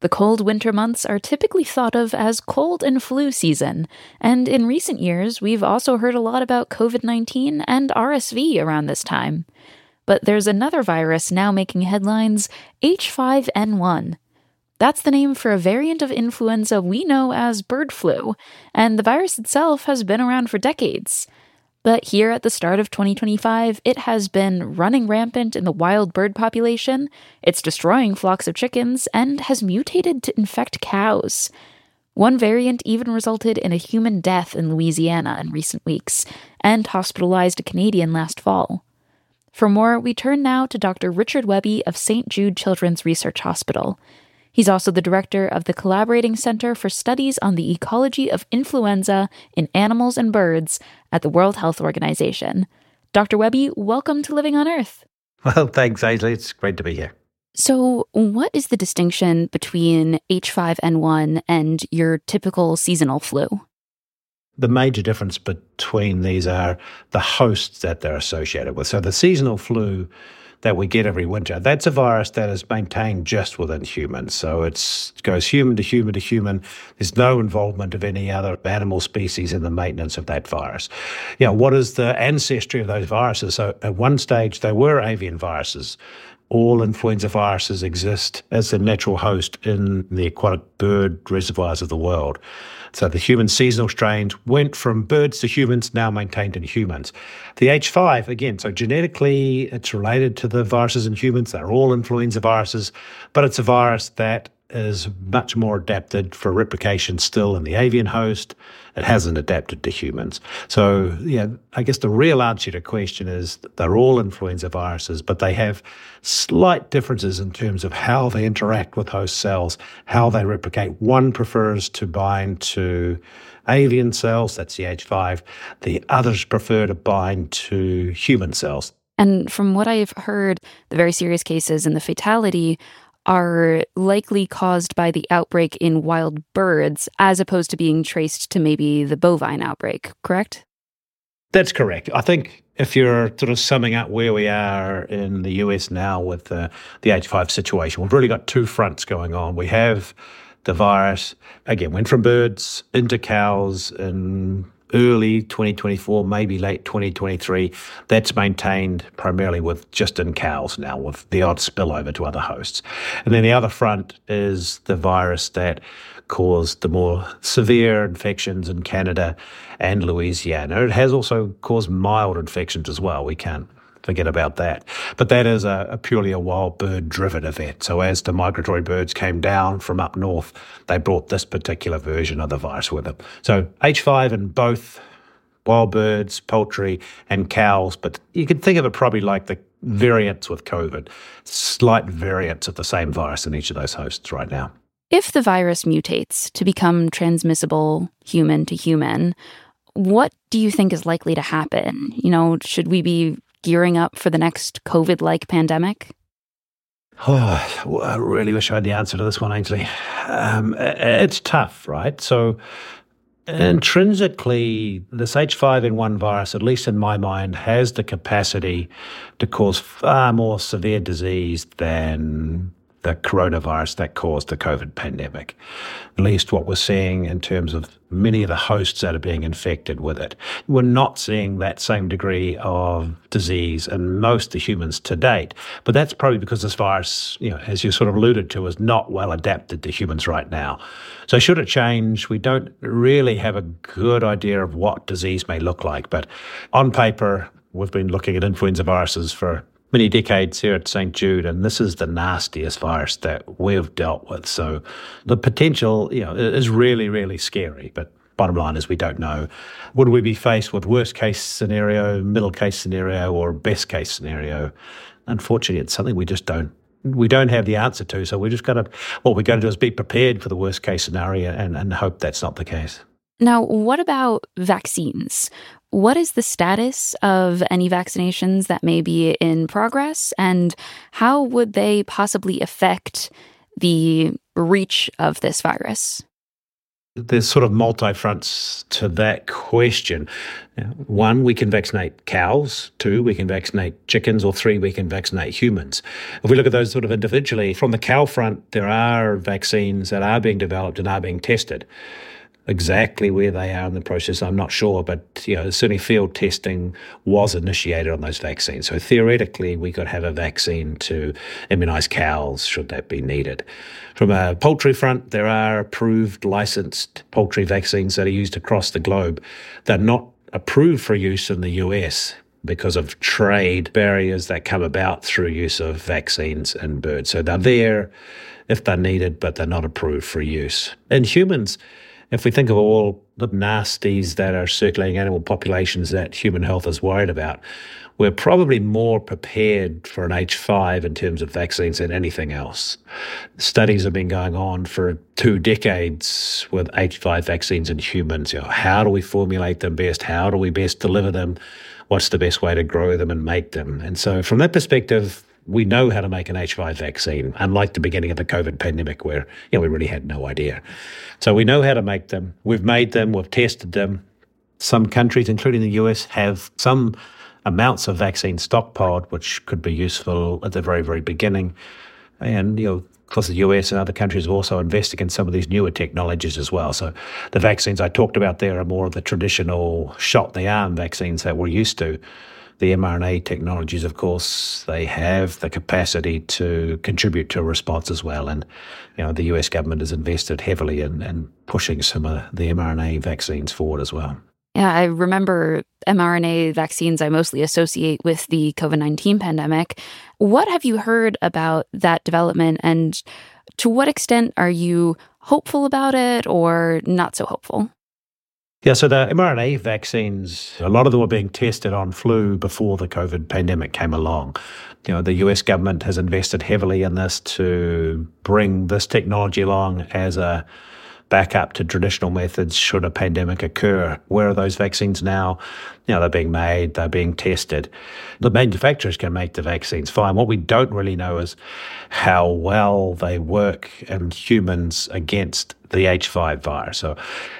The cold winter months are typically thought of as cold and flu season, and in recent years, we've also heard a lot about COVID-19 and RSV around this time. But there's another virus now making headlines, H5N1. That's the name for a variant of influenza we know as bird flu, and the virus itself has been around for decades. But here at the start of 2025, it has been running rampant in the wild bird population, it's destroying flocks of chickens, and has mutated to infect cows. One variant even resulted in a human death in Louisiana in recent weeks, and hospitalized a Canadian last fall. For more, we turn now to Dr. Richard Webby of St. Jude Children's Research Hospital. He's also the director of the Collaborating Center for Studies on the Ecology of Influenza in Animals and Birds at the World Health Organization. Dr. Webby, welcome to Living on Earth. Well, thanks, Ainsley. It's great to be here. So, what is the distinction between H5N1 and your typical seasonal flu? The major difference between these are the hosts that they're associated with. So the seasonal flu that we get every winter, that's a virus that is maintained just within humans. So it goes human to human to human. There's no involvement of any other animal species in the maintenance of that virus. What is the ancestry of those viruses? So at one stage, they were avian viruses. All influenza viruses exist as the natural host in the aquatic bird reservoirs of the world. So the human seasonal strains went from birds to humans, now maintained in humans. The H5, again, so genetically it's related to the viruses in humans. They're all influenza viruses, but it's a virus that is much more adapted for replication still in the avian host. It hasn't adapted to humans. So, I guess the real answer to your question is they're all influenza viruses, but they have slight differences in terms of how they interact with host cells, how they replicate. One prefers to bind to avian cells, that's the H5. The others prefer to bind to human cells. And from what I've heard, the very serious cases and the fatality are likely caused by the outbreak in wild birds as opposed to being traced to maybe the bovine outbreak, correct? That's correct. I think if you're sort of summing up where we are in the US now with the H5 situation, we've really got two fronts going on. We have the virus, again, went from birds into cows in early 2024, maybe late 2023. That's maintained primarily with just in cows now, with the odd spillover to other hosts. And then the other front is the virus that caused the more severe infections in Canada and Louisiana. It has also caused mild infections as well. We can't forget about that. But that is purely a wild bird-driven event. So as the migratory birds came down from up north, they brought this particular version of the virus with them. So H5 in both wild birds, poultry, and cows, but you can think of it probably like the variants with COVID, slight variants of the same virus in each of those hosts right now. If the virus mutates to become transmissible human to human, what do you think is likely to happen? Should we be gearing up for the next COVID-like pandemic? Oh, I really wish I had the answer to this one, Ainsley. It's tough, right? So intrinsically, this H5N1 virus, at least in my mind, has the capacity to cause far more severe disease than the coronavirus that caused the COVID pandemic. At least what we're seeing in terms of many of the hosts that are being infected with it. We're not seeing that same degree of disease in most of the humans to date. But that's probably because this virus, as you sort of alluded to, is not well adapted to humans right now. So should it change, we don't really have a good idea of what disease may look like. But on paper, we've been looking at influenza viruses for many decades here at St. Jude, and this is the nastiest virus that we've dealt with. So the potential, is really, really scary. But bottom line is we don't know. Would we be faced with worst case scenario, middle case scenario, or best case scenario? Unfortunately, it's something we don't have the answer to. So we just what we're going to do is be prepared for the worst case scenario and hope that's not the case. Now, what about vaccines? What is the status of any vaccinations that may be in progress, and how would they possibly affect the reach of this virus? There's sort of multi-fronts to that question. One, we can vaccinate cows. Two, we can vaccinate chickens. Or three, we can vaccinate humans. If we look at those sort of individually, from the cow front, there are vaccines that are being developed and are being tested. Exactly where they are in the process, I'm not sure, but certainly field testing was initiated on those vaccines. So theoretically, we could have a vaccine to immunise cows should that be needed. From a poultry front, there are approved, licensed poultry vaccines that are used across the globe. They're not approved for use in the US because of trade barriers that come about through use of vaccines in birds. So they're there if they're needed, but they're not approved for use. In humans, if we think of all the nasties that are circulating animal populations that human health is worried about, we're probably more prepared for an H5 in terms of vaccines than anything else. Studies have been going on for 2 decades with H5 vaccines in humans. How do we formulate them best? How do we best deliver them? What's the best way to grow them and make them? And so from that perspective, we know how to make an H5 vaccine, unlike the beginning of the COVID pandemic where we really had no idea. So we know how to make them. We've made them. We've tested them. Some countries, including the US, have some amounts of vaccine stockpiled, which could be useful at the very, very beginning. And, of course, the US and other countries are also investing in some of these newer technologies as well. So the vaccines I talked about there are more of the traditional shot-in-the-arm vaccines that we're used to. The mRNA technologies, of course, they have the capacity to contribute to a response as well. And, the US government has invested heavily in pushing some of the mRNA vaccines forward as well. Yeah, I remember mRNA vaccines I mostly associate with the COVID-19 pandemic. What have you heard about that development, and to what extent are you hopeful about it or not so hopeful? Yeah, so the mRNA vaccines, a lot of them were being tested on flu before the COVID pandemic came along. The US government has invested heavily in this to bring this technology along as a backup to traditional methods should a pandemic occur. Where are those vaccines now? They're being made, they're being tested. The manufacturers can make the vaccines fine. What we don't really know is how well they work in humans against the H5 virus. So,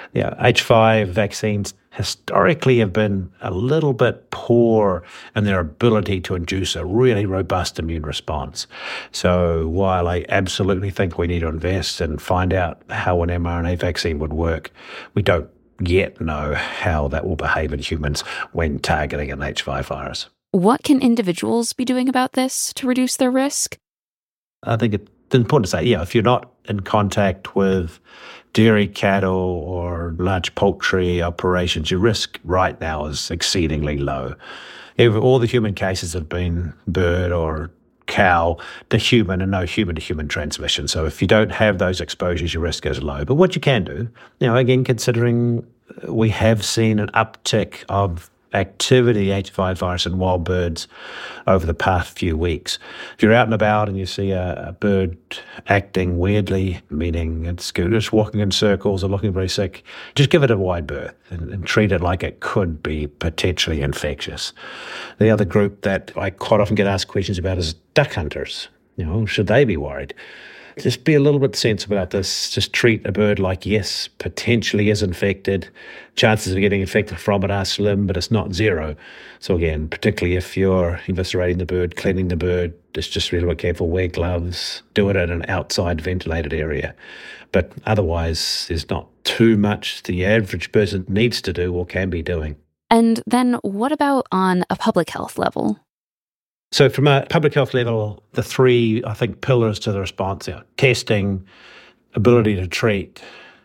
H5 vaccines historically have been a little bit poor in their ability to induce a really robust immune response. So while I absolutely think we need to invest and find out how an mRNA vaccine would work, we don't yet know how that will behave in humans when targeting an H5 virus. What can individuals be doing about this to reduce their risk? I think it's important to say, if you're not in contact with dairy cattle or large poultry operations, your risk right now is exceedingly low. All the human cases have been bird or cow to human and no human-to-human transmission. So if you don't have those exposures, your risk is low. But what you can do, again, considering we have seen an uptick of activity, H5 virus in wild birds over the past few weeks. If you're out and about and you see a bird acting weirdly, meaning it's just walking in circles or looking very sick, just give it a wide berth and treat it like it could be potentially infectious. The other group that I quite often get asked questions about is duck hunters. Should they be worried? Just be a little bit sensible about this. Just treat a bird like, yes, potentially is infected. Chances of getting infected from it are slim, but it's not zero. So again, particularly if you're eviscerating the bird, cleaning the bird, just really be careful, wear gloves, do it in an outside ventilated area. But otherwise, there's not too much the average person needs to do or can be doing. And then what about on a public health level? So from a public health level, the 3, I think, pillars to the response are testing, ability to treat,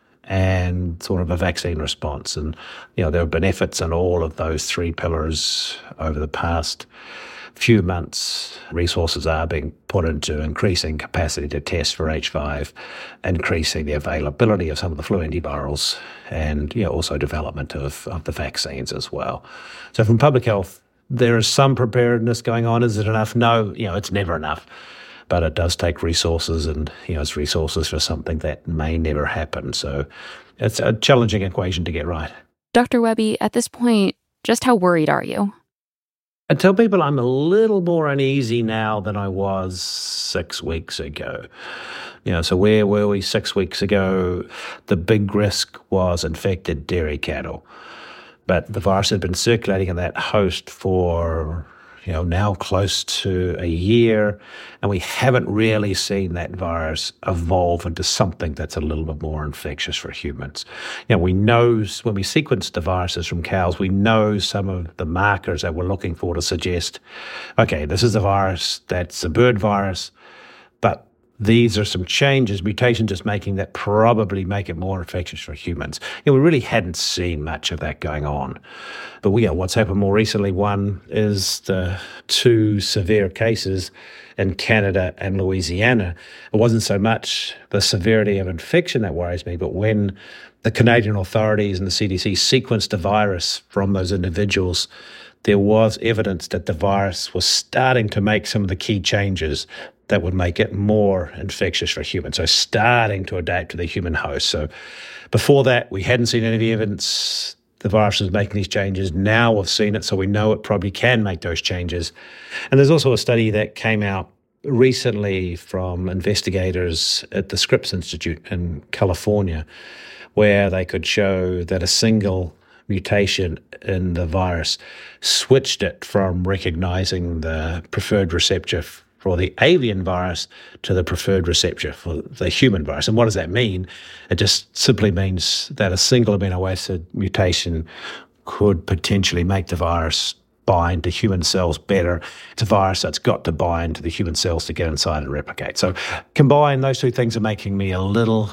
and sort of a vaccine response. And, there have been efforts in all of those 3 pillars over the past few months. Resources are being put into increasing capacity to test for H5, increasing the availability of some of the flu antivirals, and, also development of the vaccines as well. So from public health, there is some preparedness going on. Is it enough? No, it's never enough. But it does take resources, and, it's resources for something that may never happen. So it's a challenging equation to get right. Dr. Webby, at this point, just how worried are you? I tell people I'm a little more uneasy now than I was 6 weeks ago. So where were we 6 weeks ago? The big risk was infected dairy cattle. But the virus had been circulating in that host for, now close to a year, and we haven't really seen that virus evolve into something that's a little bit more infectious for humans. We know when we sequenced the viruses from cows, we know some of the markers that we're looking for to suggest, okay, this is a virus, that's a bird virus, but these are some changes, mutations just making that probably make it more infectious for humans. We really hadn't seen much of that going on. But what's happened more recently, one is the 2 severe cases in Canada and Louisiana. It wasn't so much the severity of infection that worries me, but when the Canadian authorities and the CDC sequenced the virus from those individuals, there was evidence that the virus was starting to make some of the key changes that would make it more infectious for humans. So starting to adapt to the human host. So before that, we hadn't seen any evidence the virus was making these changes. Now we've seen it, so we know it probably can make those changes. And there's also a study that came out recently from investigators at the Scripps Institute in California, where they could show that a single mutation in the virus switched it from recognizing the preferred receptor for the avian virus to the preferred receptor for the human virus. And what does that mean? It just simply means that a single amino acid mutation could potentially make the virus bind to human cells better. It's a virus that's got to bind to the human cells to get inside and replicate. So combined, those 2 things are making me a little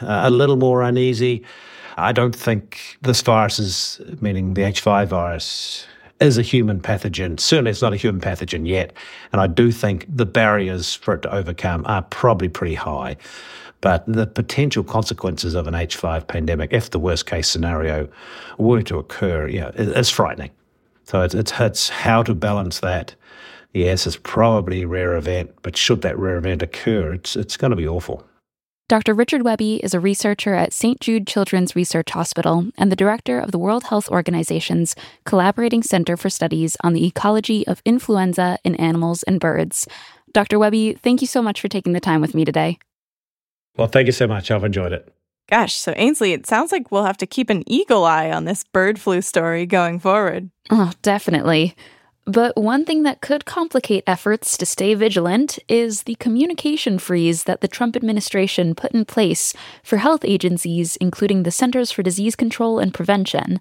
more uneasy. I don't think this virus is, meaning the H5 virus, is a human pathogen. Certainly it's not a human pathogen yet. And I do think the barriers for it to overcome are probably pretty high. But the potential consequences of an H5 pandemic, if the worst case scenario were to occur, is frightening. So it's how to balance that. Yes, it's probably a rare event, but should that rare event occur, it's going to be awful. Dr. Richard Webby is a researcher at St. Jude Children's Research Hospital and the director of the World Health Organization's Collaborating Center for Studies on the Ecology of Influenza in Animals and Birds. Dr. Webby, thank you so much for taking the time with me today. Well, thank you so much. I've enjoyed it. Gosh, so Ainsley, it sounds like we'll have to keep an eagle eye on this bird flu story going forward. Oh, definitely. But one thing that could complicate efforts to stay vigilant is the communication freeze that the Trump administration put in place for health agencies, including the Centers for Disease Control and Prevention.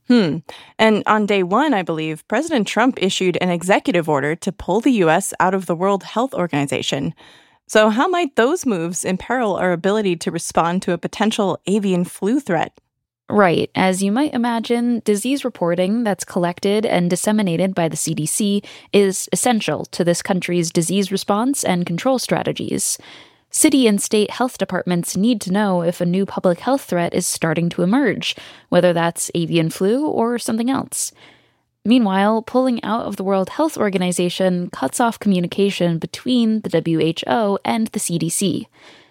And on day 1, I believe, President Trump issued an executive order to pull the U.S. out of the World Health Organization. So how might those moves imperil our ability to respond to a potential avian flu threat? Right. As you might imagine, disease reporting that's collected and disseminated by the CDC is essential to this country's disease response and control strategies. City and state health departments need to know if a new public health threat is starting to emerge, whether that's avian flu or something else. Meanwhile, pulling out of the World Health Organization cuts off communication between the WHO and the CDC.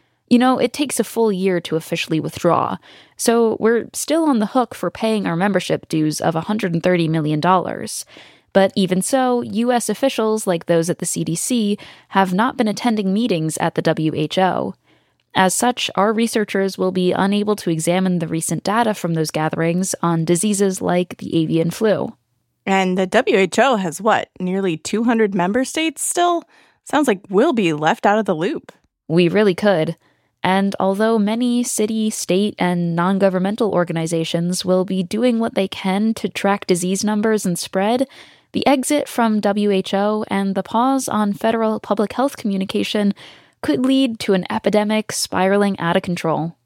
It takes a full year to officially withdraw, so we're still on the hook for paying our membership dues of $130 million. But even so, U.S. officials, like those at the CDC, have not been attending meetings at the WHO. As such, our researchers will be unable to examine the recent data from those gatherings on diseases like the avian flu. And the WHO has nearly 200 member states still? Sounds like we'll be left out of the loop. We really could. And although many city, state, and non-governmental organizations will be doing what they can to track disease numbers and spread, the exit from WHO and the pause on federal public health communication could lead to an epidemic spiraling out of control.